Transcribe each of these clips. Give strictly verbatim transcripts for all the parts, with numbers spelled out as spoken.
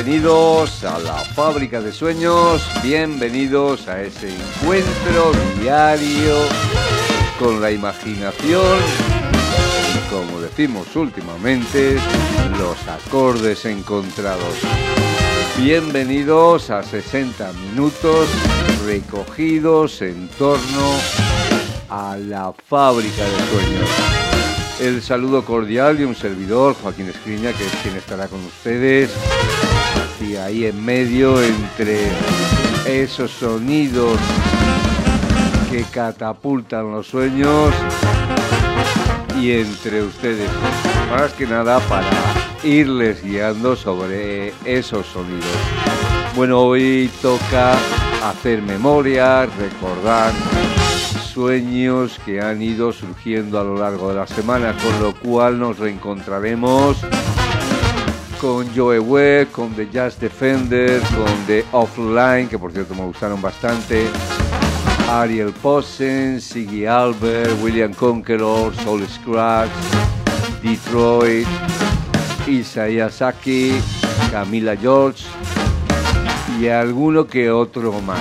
Bienvenidos a la Fábrica de Sueños, bienvenidos a ese encuentro diario con la imaginación y, como decimos últimamente, los acordes encontrados. Bienvenidos a sesenta minutos recogidos en torno a la Fábrica de Sueños. El saludo cordial de un servidor, Joaquín Escriña, que es quien estará con ustedes, y ahí en medio, entre esos sonidos que catapultan los sueños y entre ustedes, más que nada para irles guiando sobre esos sonidos. Bueno, hoy toca hacer memoria, recordar sueños que han ido surgiendo a lo largo de la semana, con lo cual nos reencontraremos con Joe Webb, con The Jazz Defender, con The Offline, que por cierto me gustaron bastante, Ariel Posen, Ziggy Albert, William Conqueror, Soul Scratch, Detroit, Isaiah Saki, Camila George y alguno que otro más.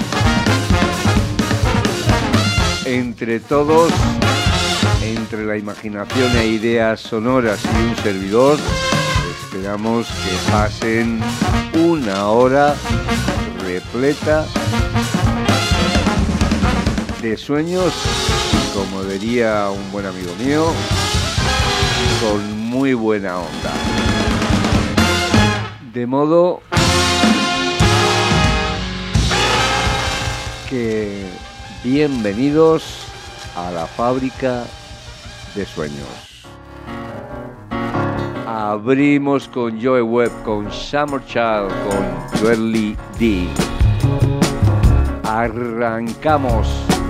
Entre todos, entre la imaginación e ideas sonoras y un servidor, esperamos que pasen una hora repleta de sueños, como diría un buen amigo mío, con muy buena onda. De modo que bienvenidos a la Fábrica de Sueños. Abrimos con Joe Webb, con Summer Child, con Joelle D. Arrancamos.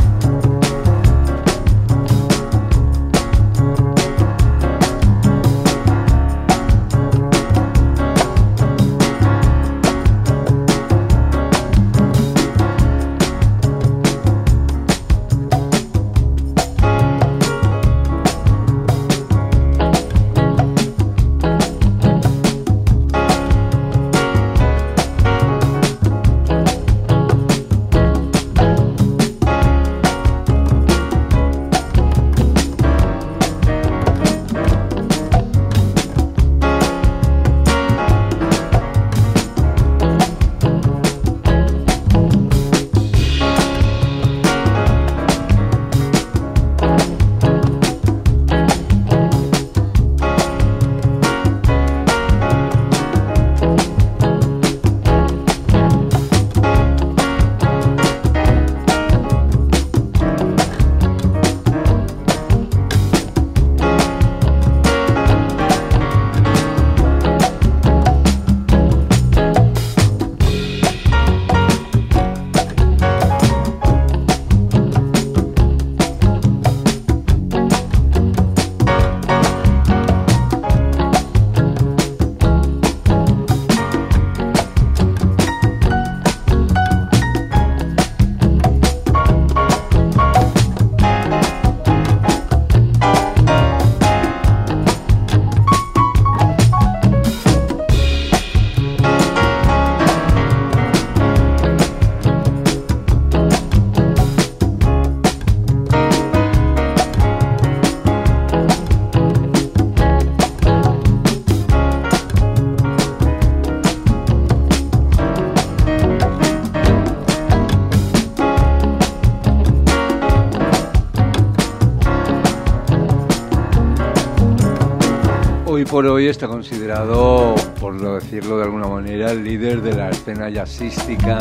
Por hoy está considerado, por decirlo de alguna manera, el líder de la escena jazzística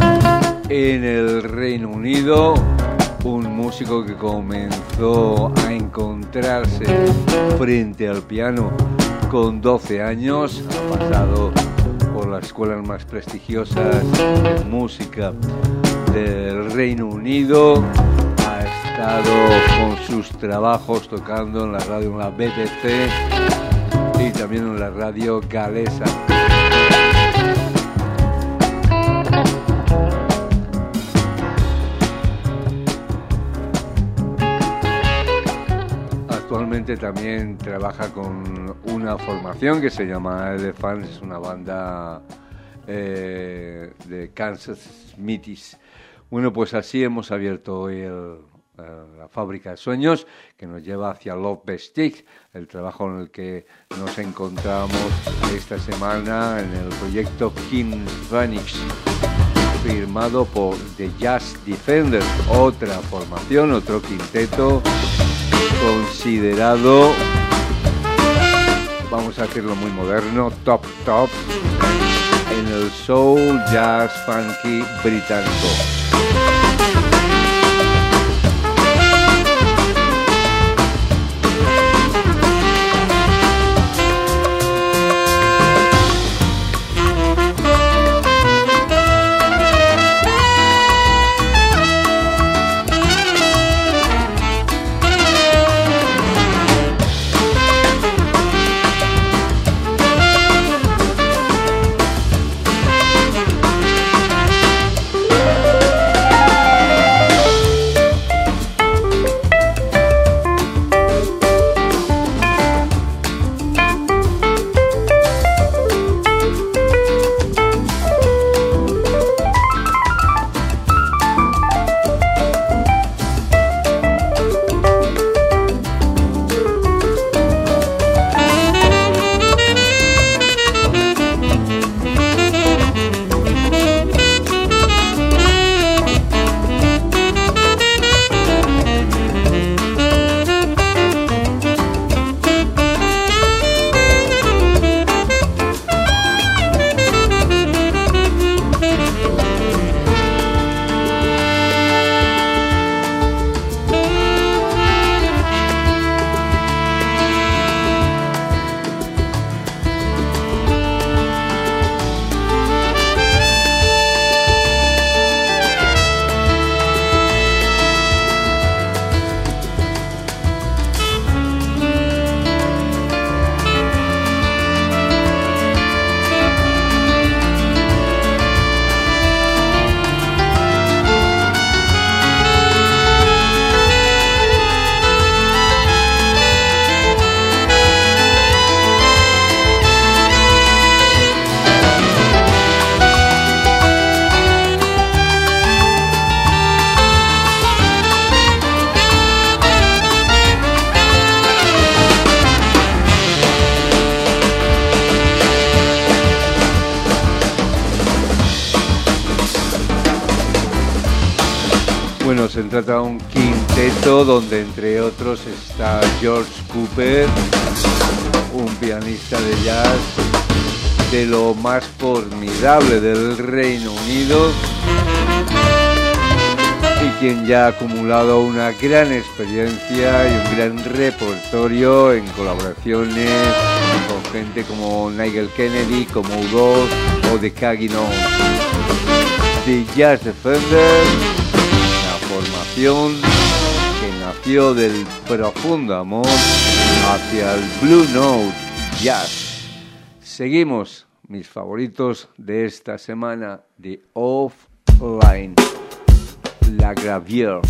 en el Reino Unido, un músico que comenzó a encontrarse frente al piano con doce años, ha pasado por las escuelas más prestigiosas de música del Reino Unido, ha estado con sus trabajos tocando en la radio, en la B B C, y también en la radio galesa. Actualmente también trabaja con una formación que se llama Elephants, es una banda eh, de Kansas Smithies. Bueno, pues así hemos abierto hoy el, el, la fábrica de sueños, que nos lleva hacia Love Vestige, el trabajo en el que nos encontramos esta semana en el proyecto King Phoenix, firmado por The Jazz Defenders, otra formación, otro quinteto considerado, vamos a decirlo muy moderno, top top en el soul jazz funky británico. Bueno, se trata de un quinteto donde entre otros está George Cooper, un pianista de jazz de lo más formidable del Reino Unido y quien ya ha acumulado una gran experiencia y un gran repertorio en colaboraciones con gente como Nigel Kennedy, como U dos o The Cagin On. The Jazz Defenders, formación que nació del profundo amor hacia el Blue Note Jazz. Seguimos mis favoritos de esta semana de Offline, La Gravier.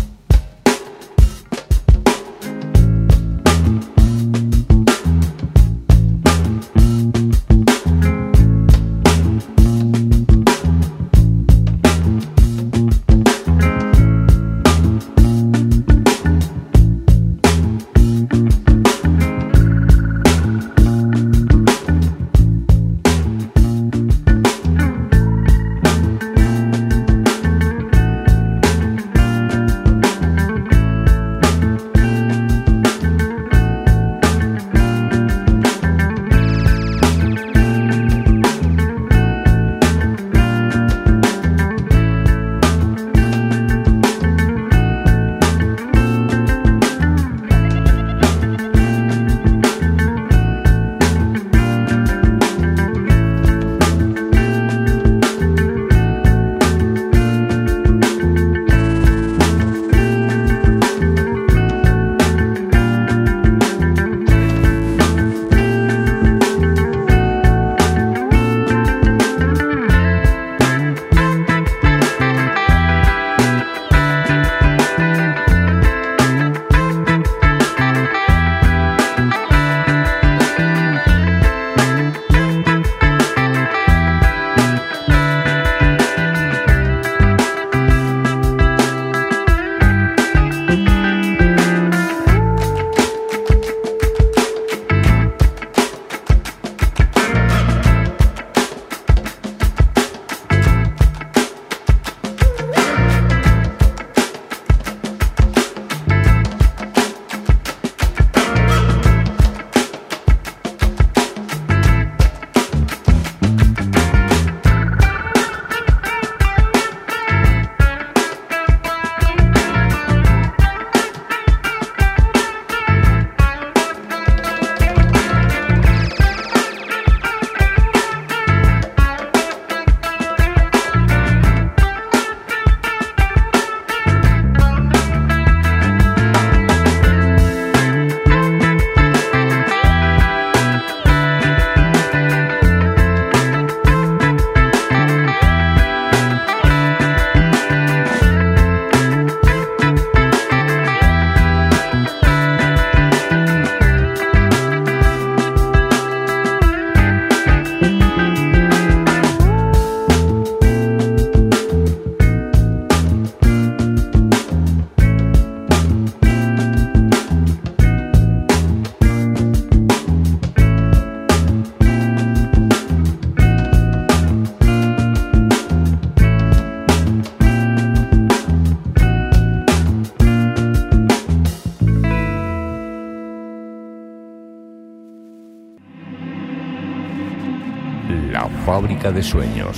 fábrica de sueños.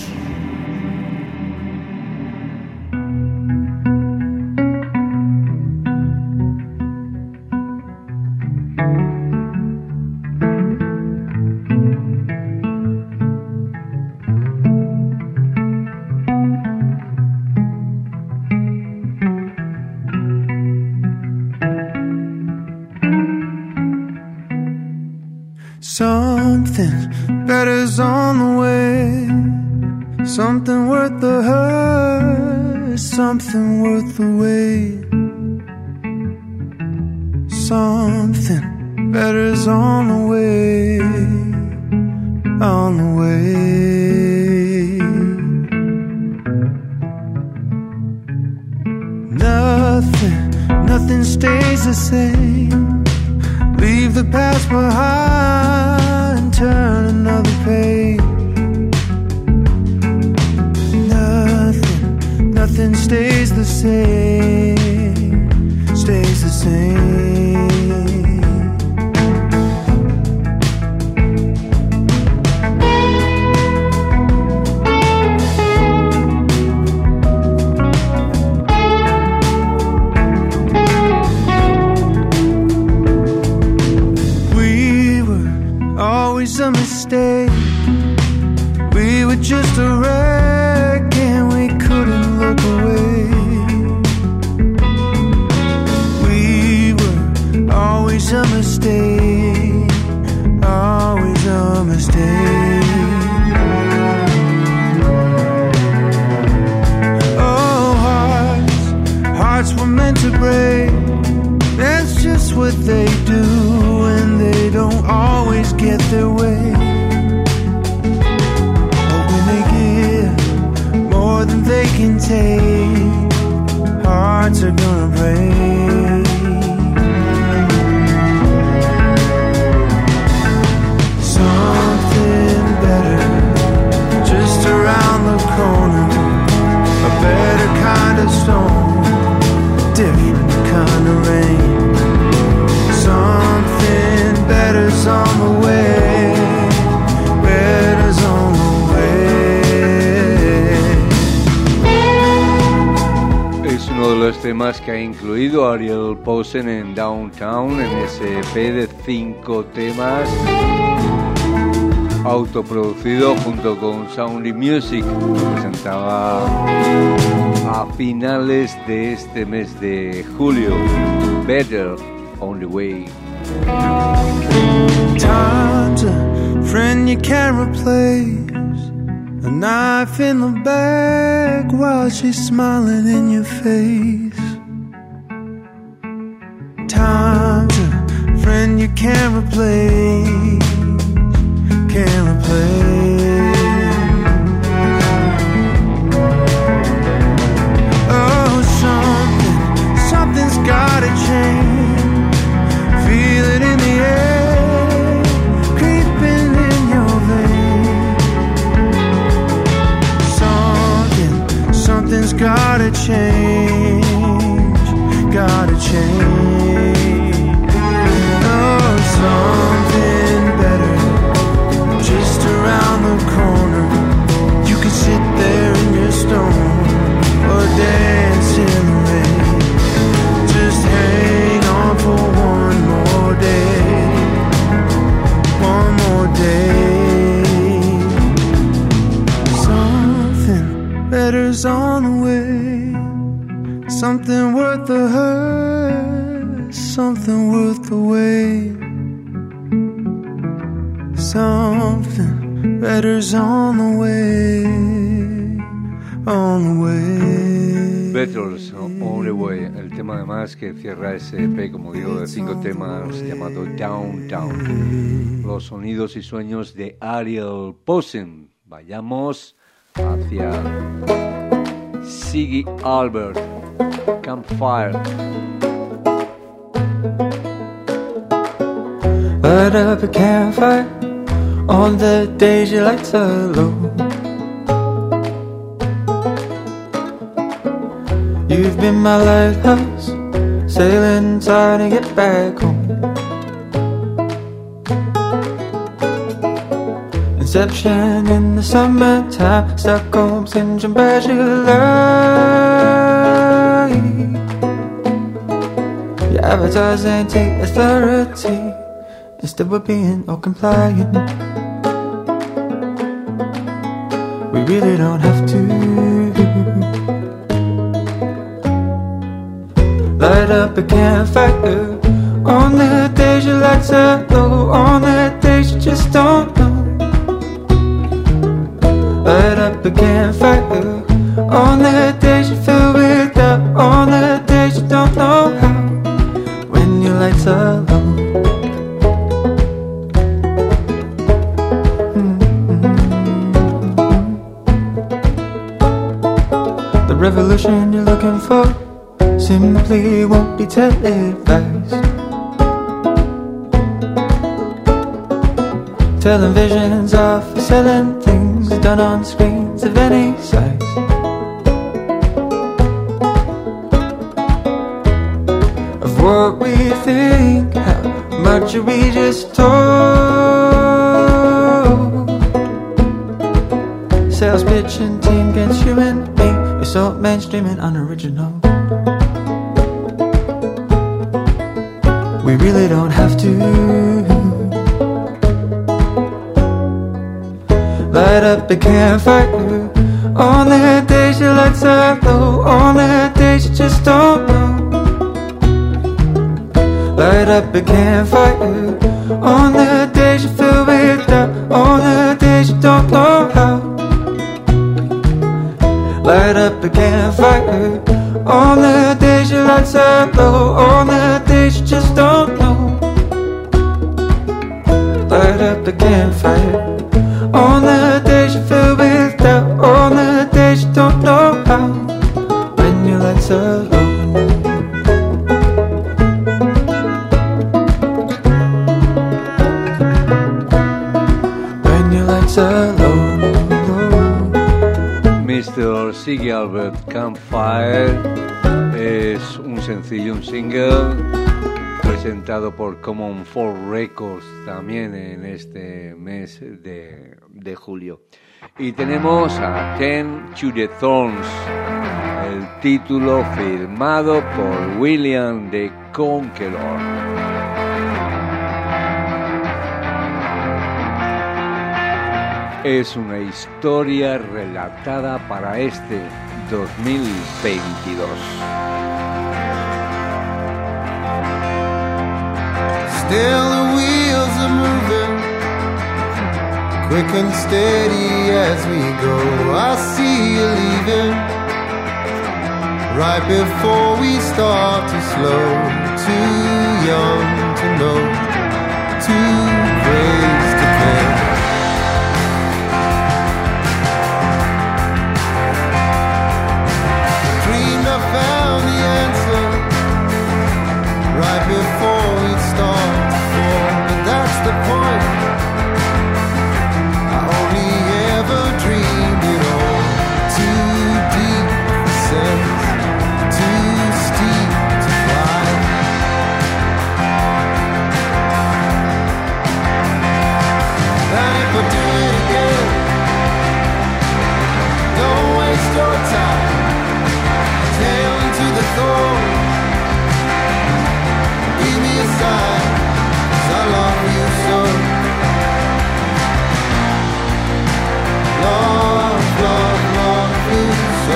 Something better's on the way, something worth the hurt, something worth the wait. Something better's on the way, on the way. Nothing, nothing stays the same. Leave the past behind, turn another page. Nothing, nothing stays the same, stays the same. A mistake. We were just a wreck and we couldn't look away. We were always a mistake, always a mistake. Oh, hearts, hearts were meant to break. That's just what they do, and they don't always get their way. But when they give more than they can take, hearts are gonna break. Something better just around the corner, a better kind of storm, a different kind of rain. Something better's on the way, better's on the way. Es uno de los temas que ha incluido Ariel Posen en Downtown, en ese E P de cinco temas autoproducido junto con Soundy Music, que presentaba a finales de este mes de julio. Better on the way. Time's a friend you can't replace, a knife in the back while she's smiling in your face. Time's a friend you can't replace, can't replace. Oh, something, something's gotta change. Feel it in the air, creeping in your veins. Something, something's gotta change, gotta change. Oh, something better just around the corner. You can sit there in your stone or dance in the rain. Just hang on for one more day, one more day. Something better's on the way, something worth the hurt, something worth the wait. Something better's on the way, on the way. Better's on the way, el tema además que cierra ese E P, como digo, de cinco temas llamado Downtown. Los sonidos y sueños de Ariel Posen. Vayamos hacia Ziggy Albert, Campfire. Light up a campfire on the days your lights are low. You've been my lighthouse, sailing trying to get back home. And reception in the summertime, Stockholm syndrome, bachelor. You advertise and take authority instead of being all compliant. We really don't have to. Light up a campfire on the days your lights are low, on the days you just don't know. Light up a campfire on the days you feel without, on the days you don't know how, when your lights are low. Mm-hmm. The revolution you're looking for simply won't be televised. Televisions are for selling things done on screens of any size. Of what we think, how much are we just told? Sales pitch and team against you and me. It's so mainstream and unoriginal. We really don't have to. Light up a campfire on the days your lights are low, on the days you just don't know. Light up a campfire on the days you feel without, on the days you don't know how. Light up a campfire on the days your lights are low, on the days you just don't know. Light up a campfire on the days you feel without, on the days you don't know how, when your lights are low. When your lights are low, low. mister Ziggy Albert Campfire es un sencillo, un single presentado por Common Four Records también en este mes de, de julio. Y tenemos a Ten to the Thorns, el título firmado por William the Conqueror. Es una historia relatada para este dos mil veintidós. Still the wheels are moving, quick and steady as we go. I see you leaving, right before we start to slow. Too young to know, too crazy to care. Dreamed I found the answer, right before we start. But that's the point, I only ever dreamed it all. Too deep for sense, too steep to climb. And if I do it again, don't waste your time. Tail into the thorn, give me a sign, I love you so. Love, love, love you so.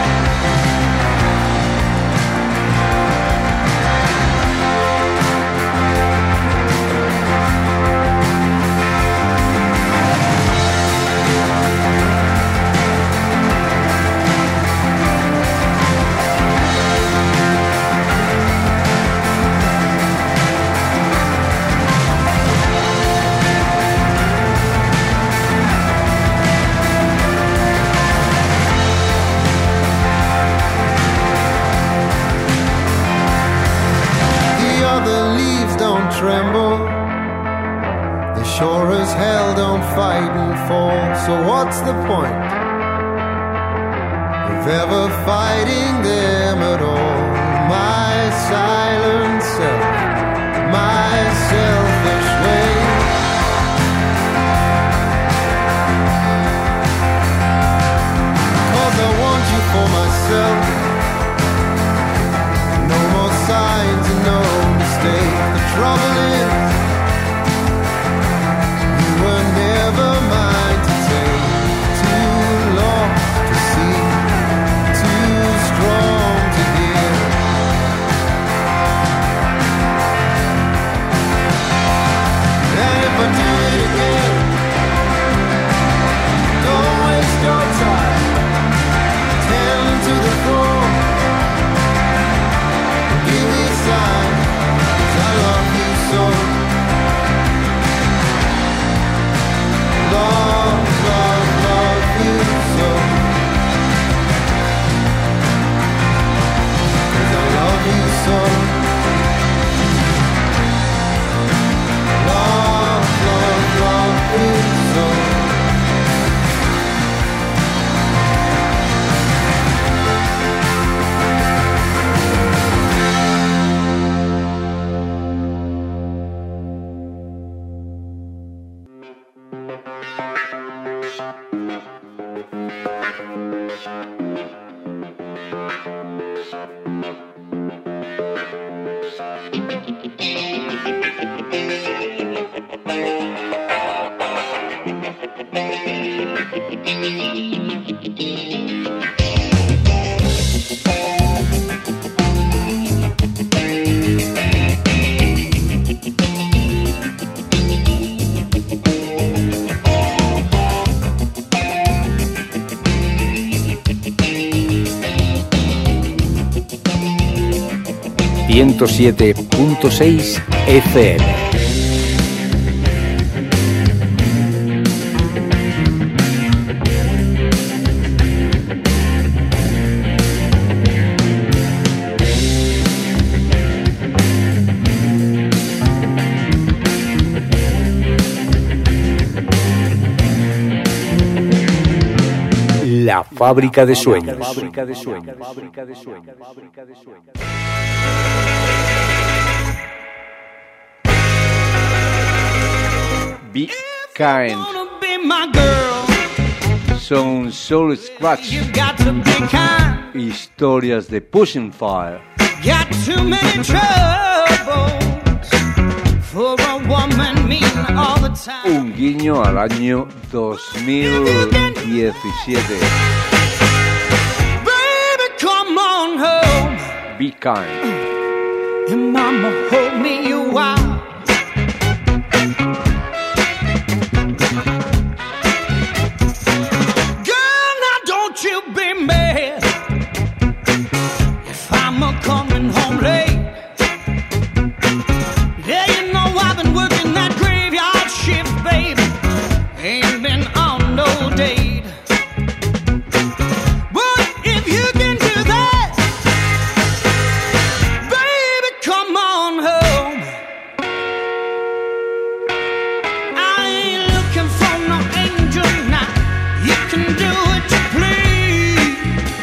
Tremble, the sure as hell don't fight and fall. So what's the point of ever fighting them at all? My silent self, my selfish way. trouble is, you were never mine to take. Too long to see, too strong to give. And if I do it again, don't waste your time. Tell to the floor, give me a sign, 'cause I love you so. Love, love, love you so. 'Cause I love you so. Love, love, love you so. ciento siete punto seis F M. La fábrica de sueños. Fábrica de sueños. Fábrica de sueños. Fábrica de sueños. Be Kind. Son Soul Scratch. Historias de Pushing Fire. Got too many troubles for a woman mean all the time. Un guiño al año dos mil diecisiete. Baby, come on home. Be Kind. And mama, hold me a while. Girl, now don't you be mad if I'm a coming home late. Yeah, you know I've been working that graveyard shift, baby. Ain't been on no date. But if you can do that, baby, come on home. I ain't looking for no angel now. You can do what you please.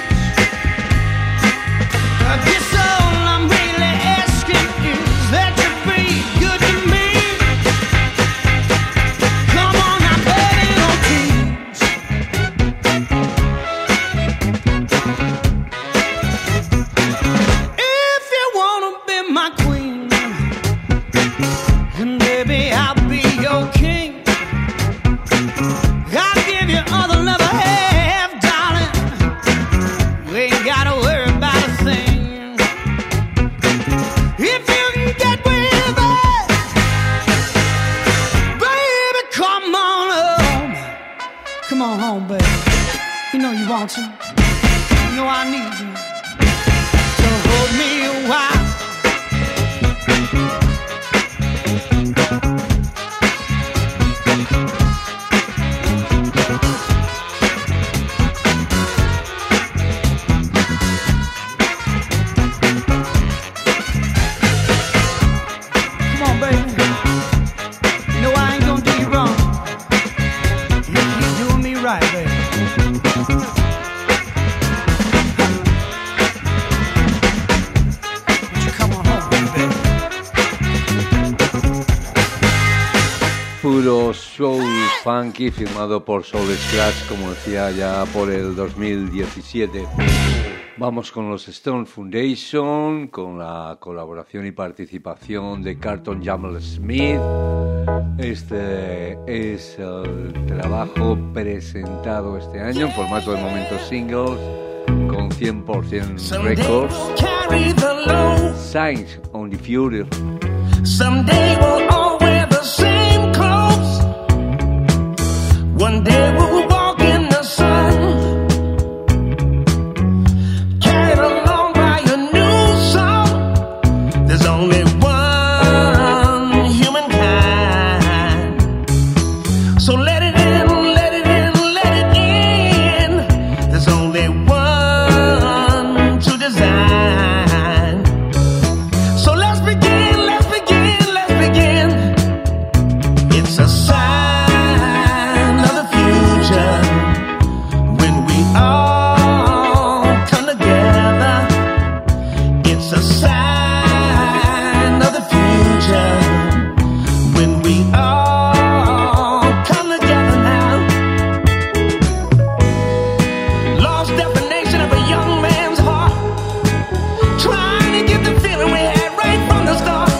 I guess all I'm really asking is that you be good to me. Come on now, baby, don't tease. If you wanna be my queen, and baby, I'll be your king. I'll give you all the love I have, darling. You ain't gotta worry about a thing. If you can get with us, baby, come on home. Come on home, baby. You know you want to. You know I need you. So hold me a while. Come on, baby. You know I ain't gonna do you wrong. You keep doing me right, baby. Won't you come on home, baby? Puro soul funky firmado por Soul Scratch, como decía, ya por el dos mil diecisiete. Vamos con los Stone Foundation, con la colaboración y participación de Carlton Jamel Smith. Este es el trabajo presentado este año en formato de momentos singles con cien por ciento Records. Signs on the Future. Someday we'll all wear the same clothes. One day we'll walk in the sun. Carried along by a new song. There's only one humankind. So let it in, let it in, let it in. There's only one to design. So let's begin, let's begin, let's begin. It's a sign of the future when we all come together. It's a sign of the future when we all come together now. Lost definition of a young man's heart, trying to get the feeling we had right from the start.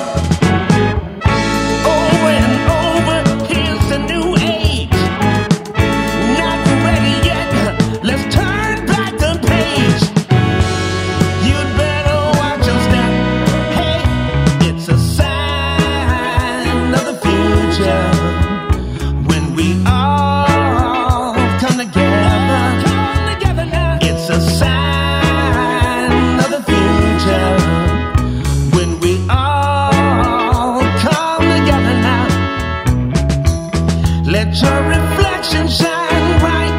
Over and over, here's the new age. Not ready yet, let's turn back the page. You'd better watch your step. Hey, it's a sign of the future when we all come together. Come together now. It's a sign of the future when we all come together now. Let your reflection shine bright,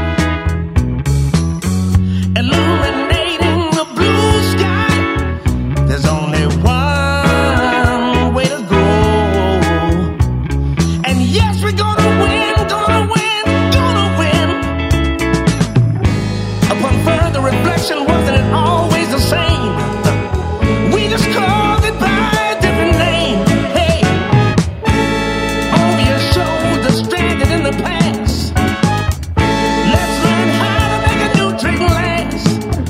illuminating the blue sky. There's only one way to go. And yes, we're gonna win, gonna win, gonna win. Upon further reflection, wasn't it always the same? We just called it by a different name. Hey, over your shoulder, stranded in the past. Let's learn how to make a new trick last.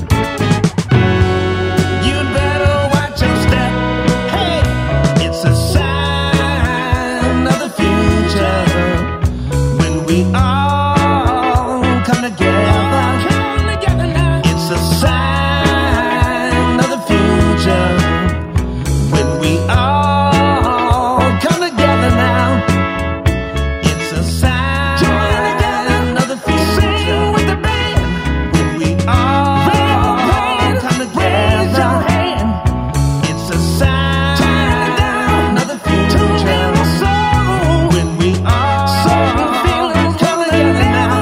You'd better watch your step. Hey, it's a sign of the future when we all come together. Come together now. It's a sign of the future when we all come together now. It's a sign of the future. Sing with the band when we all come together. It's a sign of the future when we all come together now.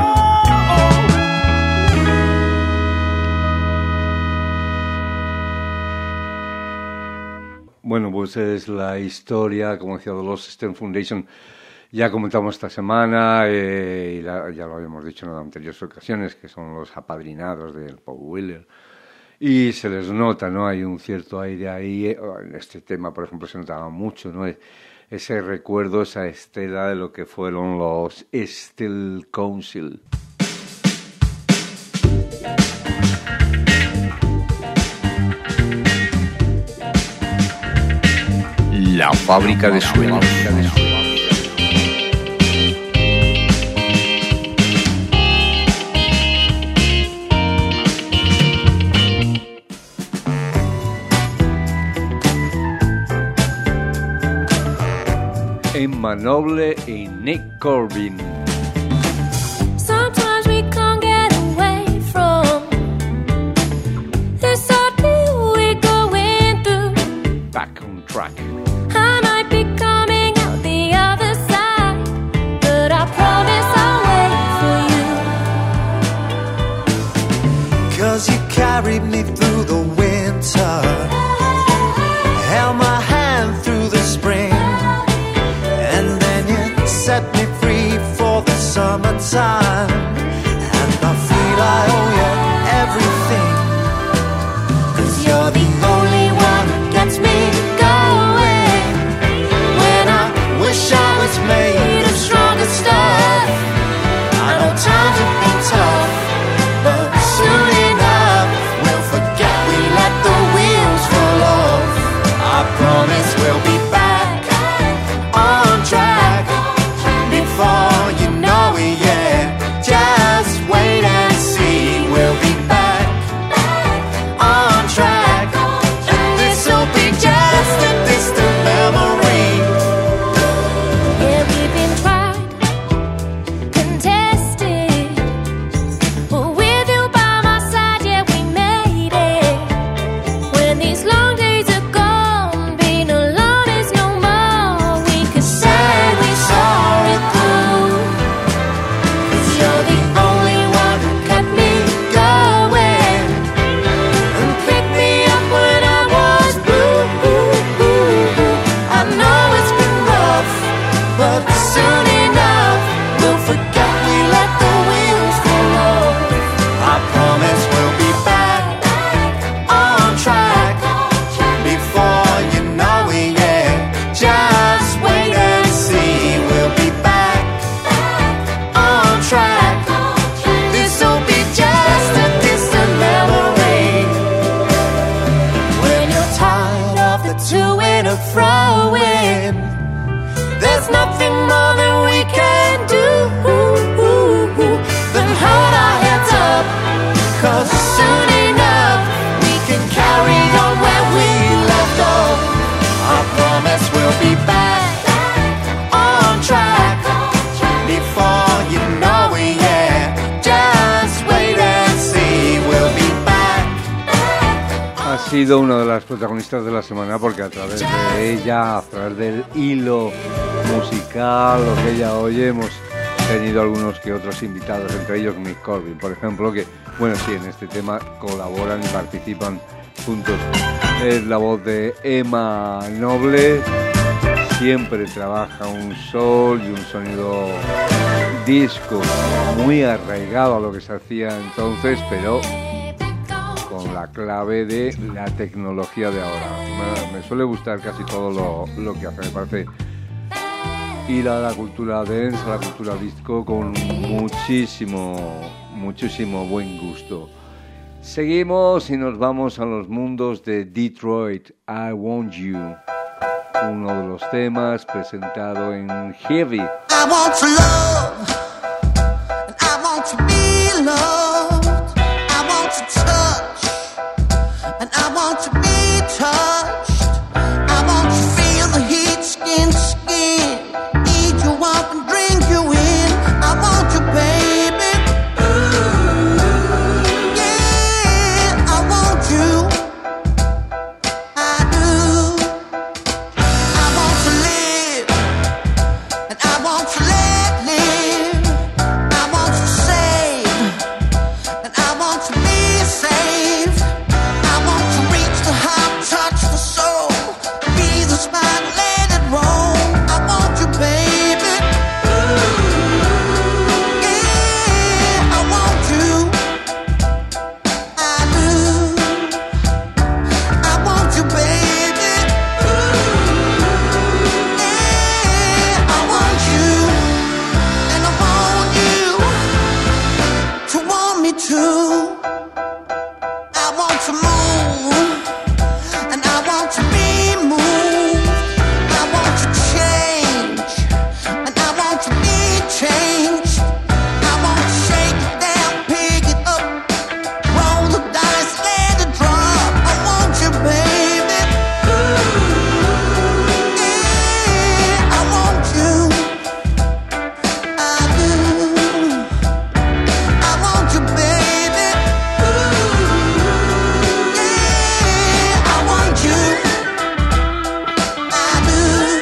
Bueno, pues es la historia, como decía, de los Stone Foundation. Ya comentamos esta semana, eh, y la- ya lo habíamos dicho en anteriores ocasiones, que son los apadrinados del Paul Wheeler. Y se les nota, ¿no? Hay un cierto aire ahí. eh, En este tema, por ejemplo, se notaba mucho, ¿no? E- Ese recuerdo, esa estela de lo que fueron los Steel Council. La fábrica de sueños. Emma Noble y Nick Corbin. Sometimes we can't get away from this ordeal we're going through. Back on track. I might be coming out the other side, but I promise I'll wait for you. Cause you carried me through the winter, held my hand through the spring, and then you set me free for the summertime. And I feel I owe you everything, cause you're the only one who gets me going when I wish I was made of stronger stuff. I know times have been tough, but soon enough we'll forget long days are gone, being alone is no more. We could say we saw it through, 'cause you're the only one who kept me going and picked me up when I was blue. I know it's been rough, but soon enough we'll forget we let the wheels fall off. I promise we'll be back on track before you know it, yeah. Just wait and see, we'll be back on track. This'll be just a distant memory. When you're tired of the to-in and fro-in, there's nothing more that we can do than hold our heads up, 'cause soon enough we can carry on where we left off. I promise we'll be back on track before you know it, yeah. Just wait and see, we'll be back. Ha sido una de las protagonistas de la semana porque a través de ella, a través del hilo musical, lo que ella oye, hemos tenido algunos que otros invitados, entre ellos Mick Corbin, por ejemplo, que, bueno, sí, en este tema colaboran y participan juntos. Es la voz de Emma Noble, siempre trabaja un soul y un sonido disco muy arraigado a lo que se hacía entonces, pero con la clave de la tecnología de ahora. Me, me suele gustar casi todo lo, lo que hace, me parece ir a la cultura dance, a la cultura disco con muchísimo, muchísimo buen gusto. Seguimos y nos vamos a los mundos de Detroit, I Want You, uno de los temas presentado en Heavy. I want to love, and I want to be loved. I want to touch, and I want to be touched. I want to feel the heat skin to skin. Eat you up and drink you in. I want you, baby. Yeah, I want you. I do. I want to live, and I want to let live. I want to save, and I want to be saved. I want to reach the heart, touch the soul, be the spine, let it roll. I want you, baby. Yeah, I want you. I do. I want you, baby. Yeah, I want you, and I want you to want me too. I want to move, and I want to be moved. I want to change, and I want to be changed. I want to shake it down, pick it up, roll the dice, let it drop. I want you, baby. Yeah, I want you. I do. I want you, baby. Yeah, I want you. I do.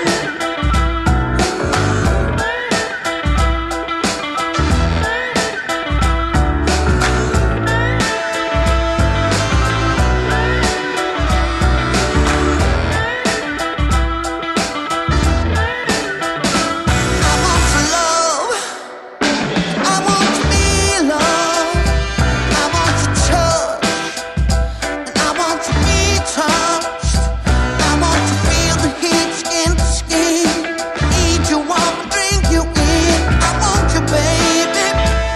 I want to love, I want to be loved. I want to touch, and I want to be touched. I want to feel the heat skin to skin. Eat you up and drink you in. I want you, baby.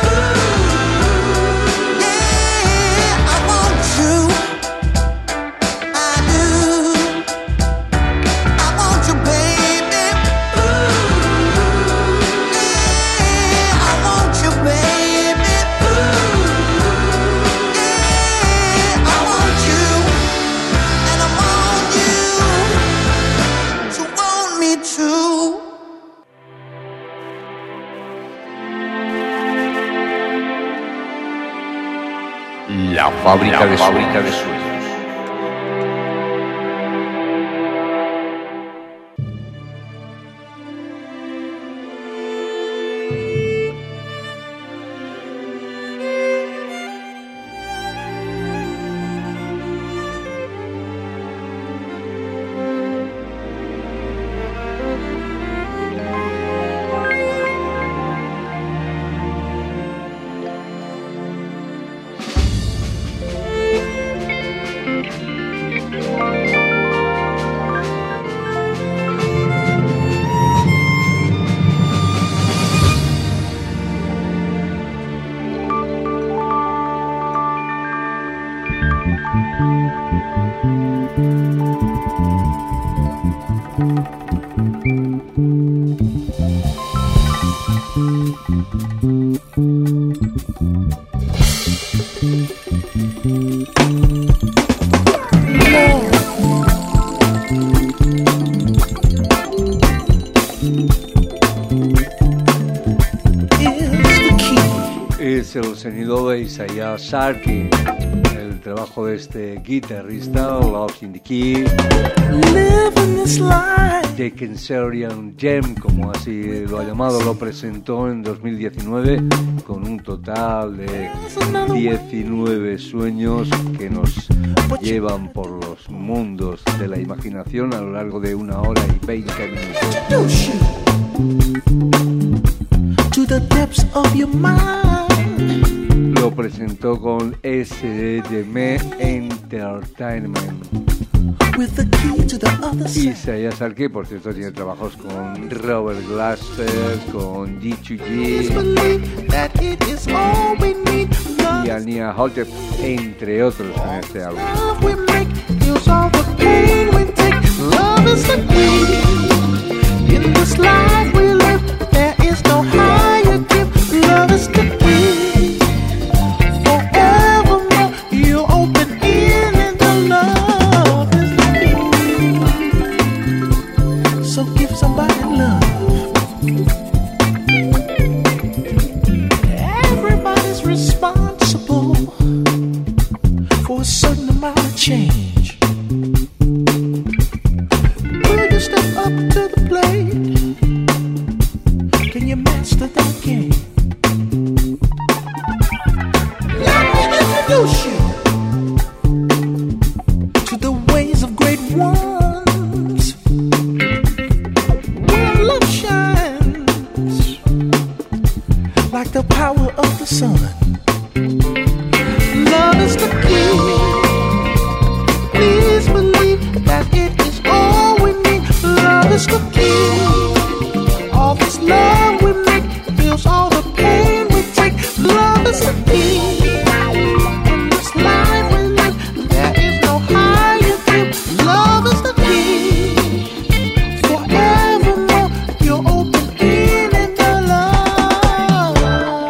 Yeah, I want you. I do. I want you, baby. Yeah, I want you, baby. Yeah, I want you, and I want you to want me too. La fábrica de sueños. sonido de Isaiah Sarkey, el trabajo de este guitarrista, Love in the Key, The Kenserian Gem, como así lo ha llamado, lo presentó en dos mil diecinueve con un total de diecinueve sueños que nos llevan por los mundos de la imaginación a lo largo de una hora y veinte minutos. To the depths of your mind. Lo presentó con S D M Entertainment. With the key to the other side. Isaiah Sarkey, por cierto, tiene trabajos con Robert Glasper, con G two Please G believe that it is all we need. y Ania Holter, entre otros, en este álbum. Love we make heals all the pain we take. Love is the key. In this life we live, there is no higher gift. Love is the key. Forevermore, you open in and the love is the key. So give somebody love. Everybody's responsible for a certain amount of change. Will you step up to the plate? Can you master that game? Let me introduce you to the ways of great ones, where love shines like the power of the sun. Love is the key. Please believe that it is all we need. Love is the key. All this love we make feels all the pain we take. Love is the key. In this life we live, there is no higher gift. Love is the key. Forevermore, you're open in and the love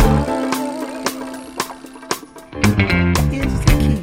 is the key.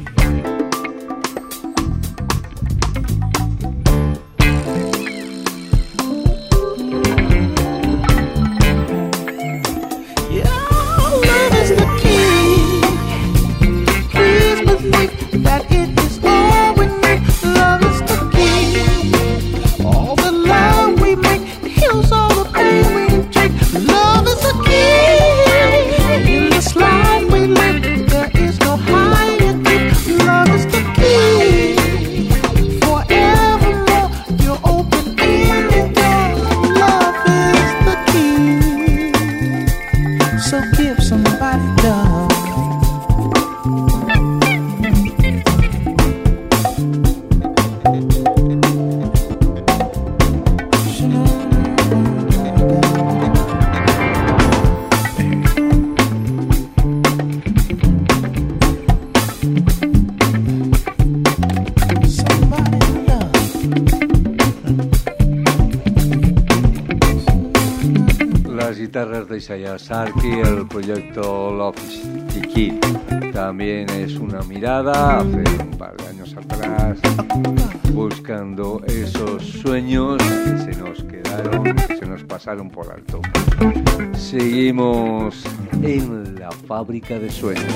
Yeah, love is the key. Please believe that it is all we need. Love is the key. All the love we make heals all the pain we take. Love is the key. In this life we live, there is no higher gift. Love is the key. Forevermore, you're open in and out. Love is the key. So give somebody love. Somebody love. Las guitarras de Isaiah Sarkey, el proyecto Love is the Key. También es una mirada hace un par de años atrás, buscando esos sueños que se nos quedaron, que se nos pasaron por alto. Seguimos en la fábrica de sueños.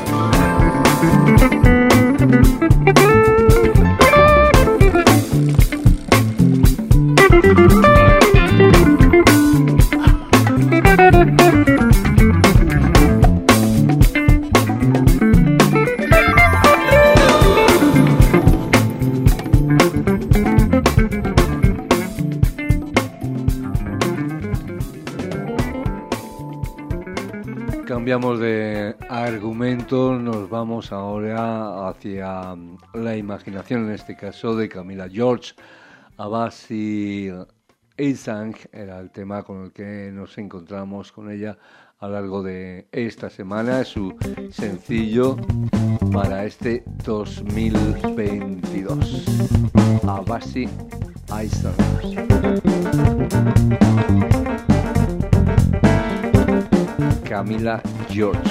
Cambiamos de argumento, nos vamos ahora hacia la imaginación, en este caso de Camila George. Abasi Isang era el tema con el que nos encontramos con ella a lo largo de esta semana. Es su sencillo para este dos mil veintidós. Abasi Isang. Camila George.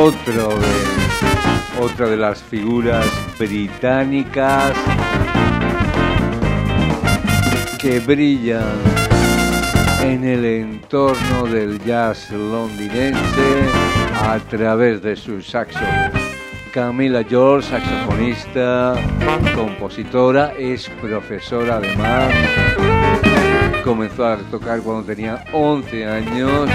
otro de, otra de las figuras británicas que brillan en el entorno del jazz londinense a través de su saxo. Camila George, saxofonista, compositora, es profesora además. Comenzó a tocar cuando tenía once años.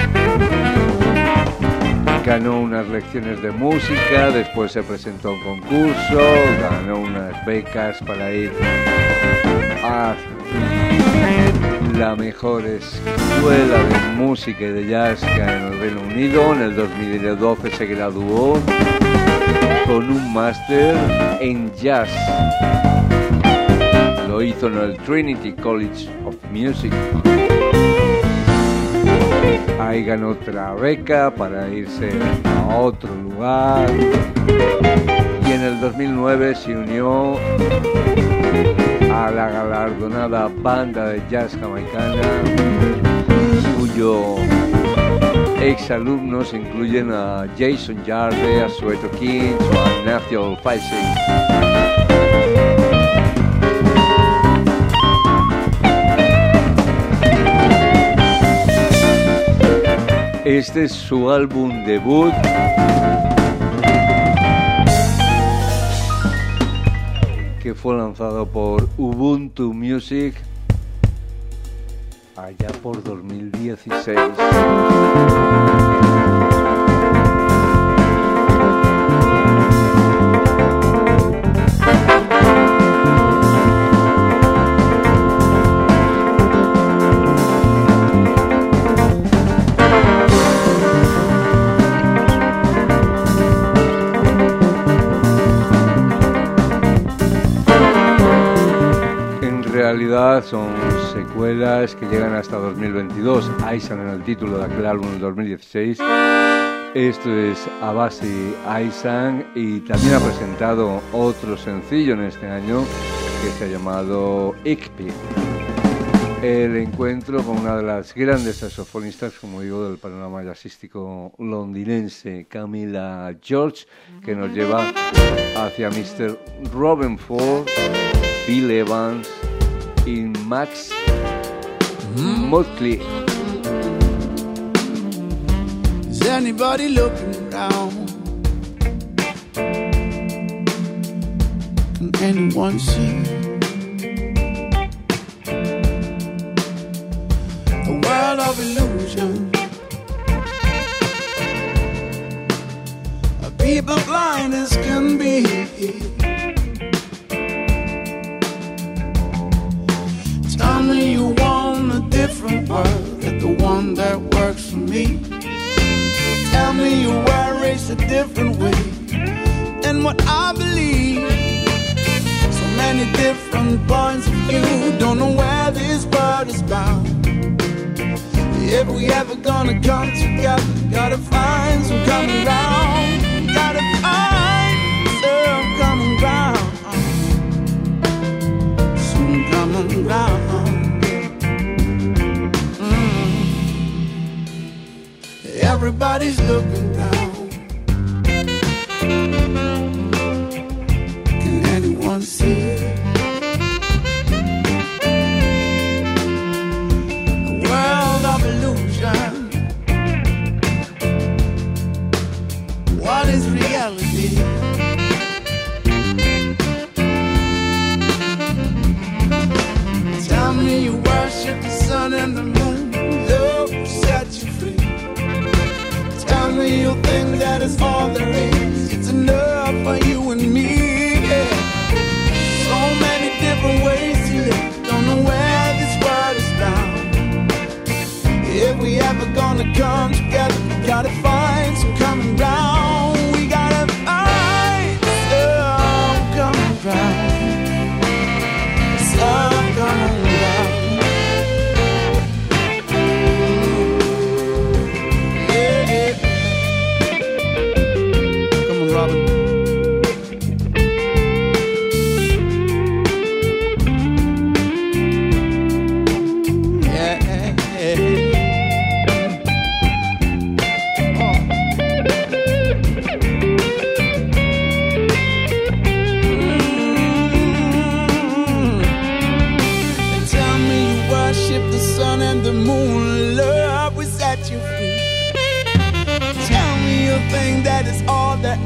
Ganó unas lecciones de música, después se presentó a un concurso, ganó unas becas para ir a la mejor escuela de música y de jazz que hay en el Reino Unido. En el dos mil doce se graduó con un máster en jazz. Lo hizo en el Trinity College of Music. Ahí ganó otra beca para irse a otro lugar. Y en el dos mil nueve se unió a la galardonada banda de jazz jamaicana, cuyo exalumnos incluyen a Jason Jarre, a Soweto Kings o a Nathaniel Faising. Este es su álbum debut, que fue lanzado por Ubuntu Music allá por dos mil dieciséis. En realidad son secuelas que llegan hasta dos mil veintidós. Aisan en el título de aquel álbum del dos mil dieciséis. Esto es Abasi Aisan, y también ha presentado otro sencillo en este año que se ha llamado Ikpi. El encuentro con una de las grandes saxofonistas, como digo, del panorama jazzístico londinense, Camila George, que nos lleva hacia mister Robin Ford, Bill Evans y Max Motley. Is anybody looking around? Can anyone see a world of illusion? A people blind as can be. Tell me you want a different world than the one that works for me. Tell me you were raised a different way than what I believe. So many different points of view, don't know where this world is bound. If we ever gonna come together, gotta find some common ground. Gotta find some common ground. Some common ground. Everybody's looking down. Can anyone see a world of illusion? What is reality? Tell me you worship the sun and the moon, love will set you free. Tell me you think that is all there is, it's enough for you and me, yeah. So many different ways to live, don't know where this world is bound. If we ever gonna come together, we gotta find some common ground. We gotta find some common ground. Some common ground.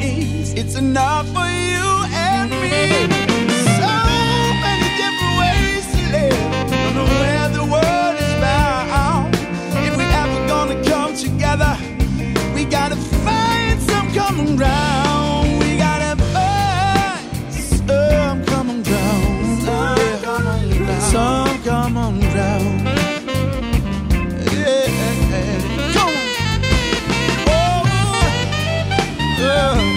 ways. It's enough for you and me. So many different ways to live. Don't know where the world is bound. If we ever gonna come together, we gotta find some common ground. We gotta find some common ground. Some common ground. Some common ground. Yeah. Come on. Oh. Oh.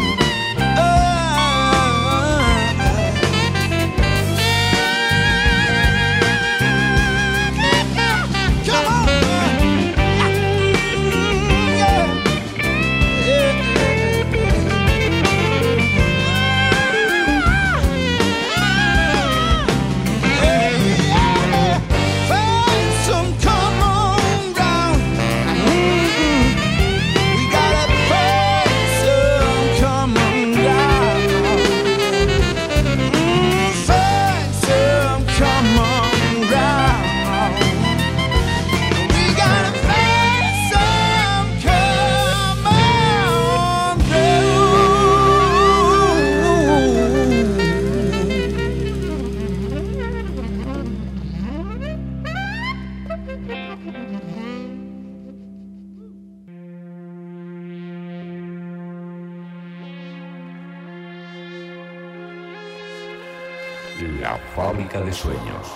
La fábrica de sueños.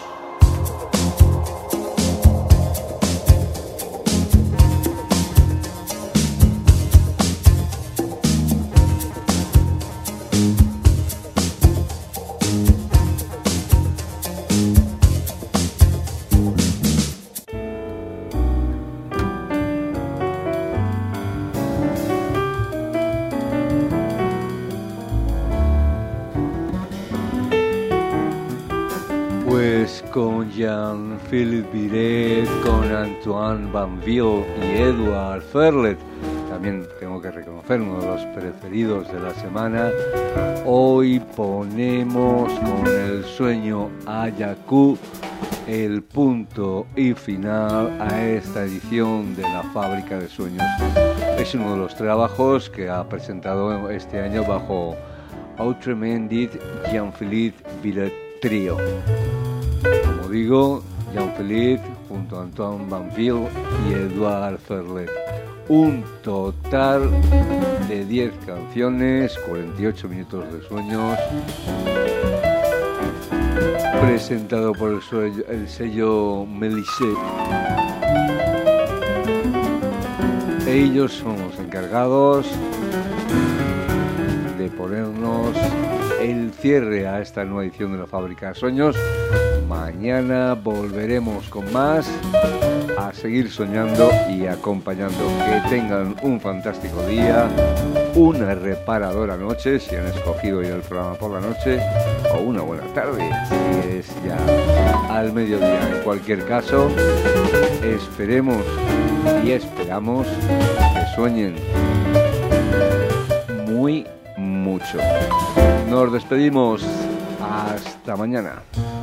Pues con Jean-Philippe Biret, con Antoine Banville y Edward Ferlet, también tengo que reconocer uno de los preferidos de la semana. Hoy ponemos con el sueño Ayaku el punto y final a esta edición de La Fábrica de Sueños. Es uno de los trabajos que ha presentado este año bajo Outremended Jean-Philippe Biret Trio. Como digo, Jean-Philippe junto a Antoine Banville y Edouard Ferlet. Un total de diez canciones, cuarenta y ocho minutos de sueños, presentado por el sello, el sello Mélisée. Ellos son los encargados de ponernos el cierre a esta nueva edición de La Fábrica de Sueños. Mañana volveremos con más, a seguir soñando y acompañando. Que tengan un fantástico día, una reparadora noche, si han escogido ir al programa por la noche, o una buena tarde, si es ya al mediodía. En cualquier caso, esperemos y esperamos que sueñen muy mucho. Nos despedimos. Hasta mañana.